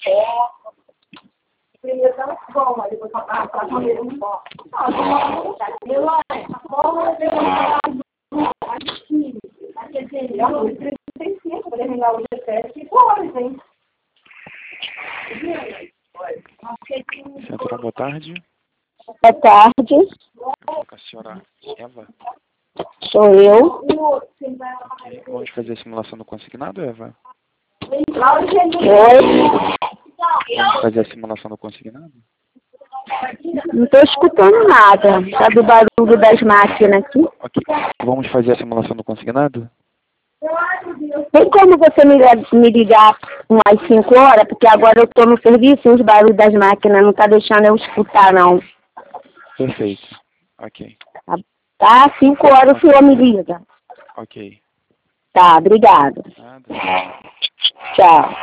Primeiro tá bom, mas depois tá comer um pouco. Central, boa tarde. Boa tarde, Com a senhora Eva. sou eu. Ok. Vamos fazer a simulação do consignado, Eva? Oi, Vamos fazer a simulação do consignado? não estou escutando nada. Tá do barulho das máquinas aqui. Ok. Vamos fazer a simulação do consignado? Tem como você me ligar umas 5 horas? Porque agora eu estou no serviço e os barulhos das máquinas não tá deixando eu escutar, não. Perfeito. Ok. Tá? 5 horas o senhor me liga. Ok. Tá, obrigado. Nada. Tchau.